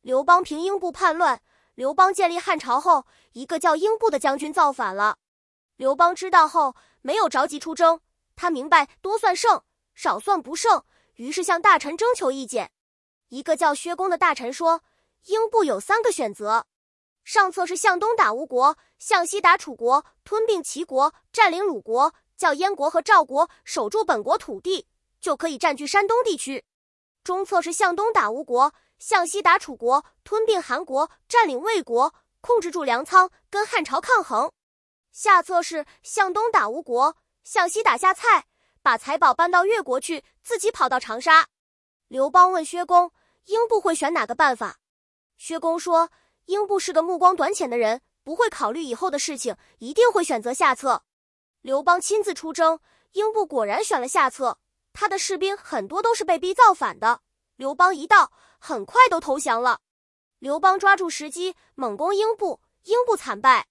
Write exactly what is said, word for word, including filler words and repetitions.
刘邦平英布叛乱，刘邦建立汉朝后，一个叫英布的将军造反了。刘邦知道后，没有着急出征，他明白多算胜，少算不胜，于是向大臣征求意见。一个叫薛公的大臣说，英布有三个选择，上策是向东打吴国，向西打楚国，吞并齐国，占领鲁国，叫燕国和赵国守住本国土地，就可以占据山东地区。中策是向东打吴国，向西打楚国，吞并韩国，占领魏国，控制住粮仓，跟汉朝抗衡。下策是向东打吴国，向西打夏蔡，把财宝搬到越国去，自己跑到长沙。刘邦问薛公，英布会选哪个办法？薛公说，英布是个目光短浅的人，不会考虑以后的事情，一定会选择下策。刘邦亲自出征，英布果然选了下策，他的士兵很多都是被逼造反的。刘邦一到，很快都投降了。刘邦抓住时机，猛攻英布，英布惨败。